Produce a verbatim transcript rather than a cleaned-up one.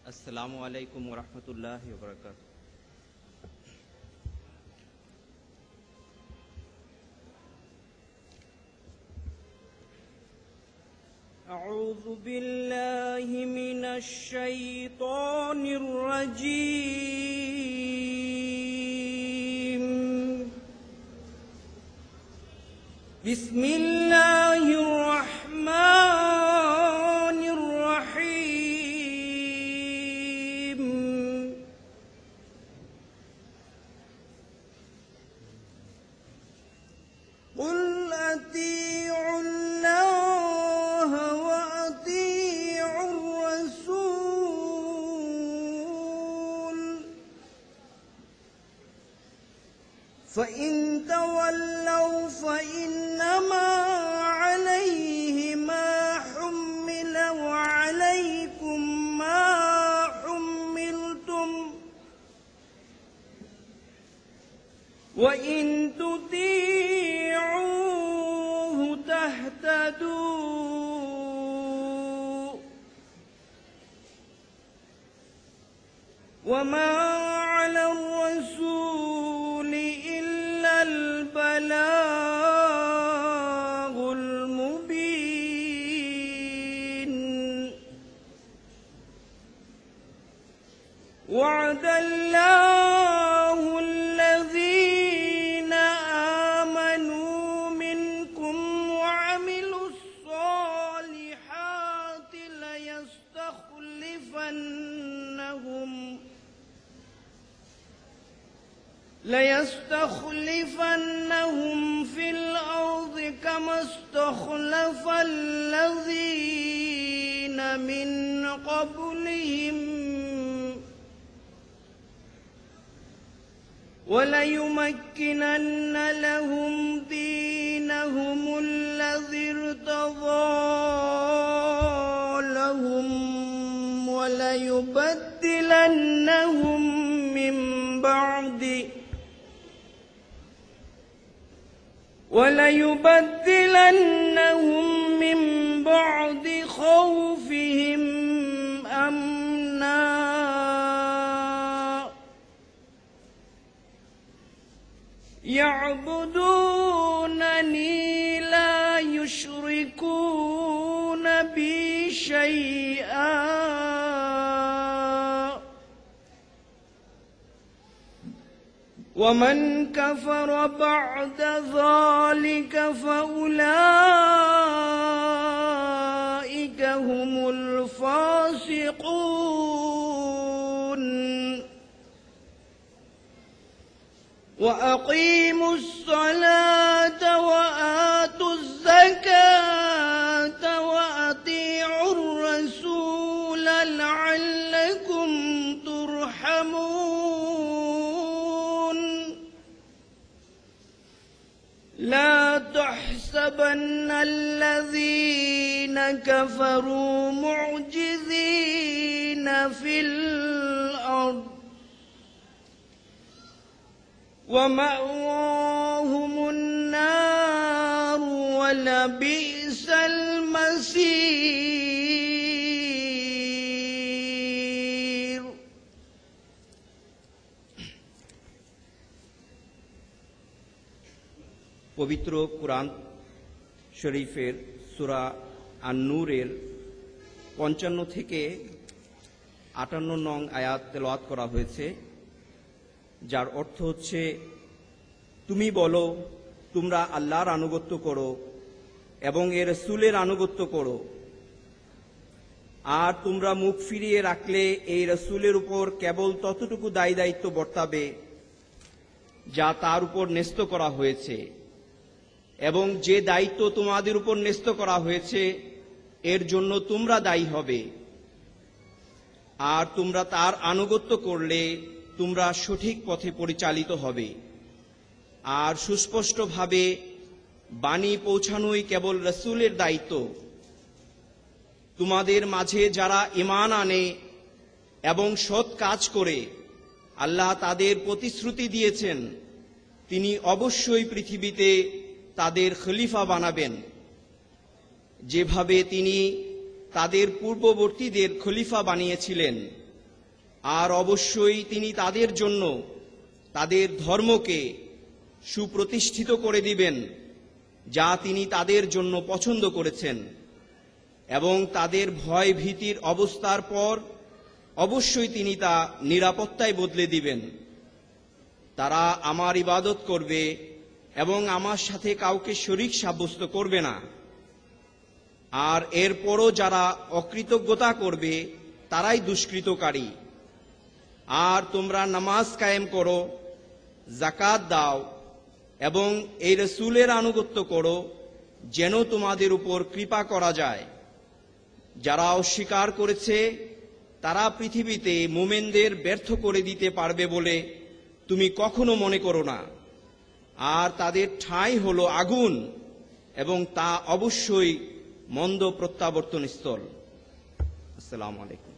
আসসালামু আলাইকুম ওয়া রাহমাতুল্লাহি ওয়া বারাকাতুহু। أعوذ بالله من الشيطان الرجيم. بسم الله الرحمن الرحيم. قل أطيعوا الله وأطيعوا الرسول فإن تولوا فإنما عليه ما حمل وعليكم ما حملتم وإن تطيعوه تهتدوا وما على الرسول إلا البلاغ المبين. وعد الله الذين آمنوا منكم وعملوا الصالحات ليستخلفنهم ليستخلفنهم في الأرض كما استخلف الذين من قبلهم وليمكنن لهم دينهم الذي ارتضى لهم وليبدلنهم من بعد وليبدلنهم من بعد خوفهم أمنا يعبدونني لا يشركون بي شيئا ومن كفر بعد ذلك فأولئك هم الفاسقون. وأقيموا الصلاة وآتوا الزكاة وأطيعوا الرسول لعلكم ترحمون. لا تحسبن الذين كفروا معجزين في الأرض ومأواهم النار ولبئس المصير. পবিত্র কুরআন শরীফের সূরা আন-নূরের পঞ্চান্ন থেকে আটান্ন নং আয়াত তেলাওয়াত করা হয়েছে, যার অর্থ হচ্ছে, তুমি বলো তোমরা আল্লাহর আনুগত্য করো এবং এর রাসূলের আনুগত্য করো, আর তোমরা মুখ ফিরিয়ে রাখলে এই রাসূলের উপর কেবল ততটুকু দায় দায়িত্ব বর্তাবে যা তার উপর ন্যস্ত করা হয়েছে, এবং যে দায়িত্ব তোমাদের উপর ন্যস্ত করা হয়েছে এর জন্য তোমরা দায়ী হবে। আর তোমরা তার আনুগত্য করলে তোমরা সঠিক পথে পরিচালিত হবে। আর সুস্পষ্টভাবে বাণী পৌঁছানোই কেবল রাসূলের দায়িত্ব। তোমাদের মাঝে যারা ঈমান আনে এবং সৎ কাজ করে আল্লাহ তাদের প্রতিশ্রুতি দিয়েছেন তিনি অবশ্যই পৃথিবীতে তাদের খলিফা বানাবেন, যেভাবে তিনি তাদের পূর্ববর্তীদের খলিফা বানিয়েছিলেন আর অবশ্যই তিনি তাদের জন্য তাদের ধর্মকে সুপ্রতিষ্ঠিত করে দিবেন, যা তিনি তাদের জন্য পছন্দ করেছেন, এবং তাদের ভয় ভীতির অবস্থার পর অবশ্যই তিনি তা নিরাপত্তায় বদলে দিবেন। তারা আমার ইবাদত করবে এবং আমার সাথে কাউকে শরীক সাব্যস্ত করবে না। আর এরপরও যারা অকৃতজ্ঞতা করবে তারাই দুষ্কৃতকারী। আর তোমরা নামাজ কায়েম করো, যাকাত দাও এবং এই রাসূলের আনুগত্য করো, যেন তোমাদের উপর কৃপা করা যায়। যারা অস্বীকার করেছে তারা পৃথিবীতে মুমিনদের ব্যর্থ করে দিতে পারবে বলে তুমি কখনো মনে করো না। আর তাদের ঠাঁই হলো আগুন, এবং তা অবশ্যই মন্দ প্রত্যাবর্তন স্থল। আসসালামু আলাইকুম।